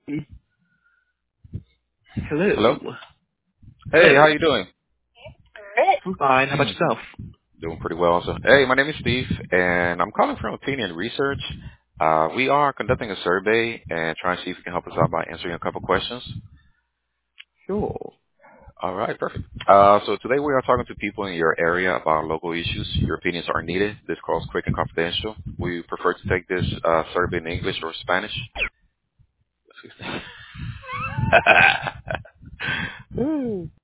Hello. Hello. Hey, how Hello. you doing? I'm fine. How about yourself? Doing pretty well. So, hey, my name is Steve, and I'm calling from Opinion Research. We are conducting a survey and trying to see if you can help us out by answering a couple questions. Sure. All right, perfect. So today we are talking to people in your area about local issues. Your opinions are needed. This call is quick and confidential. We prefer to take this survey in English or Spanish.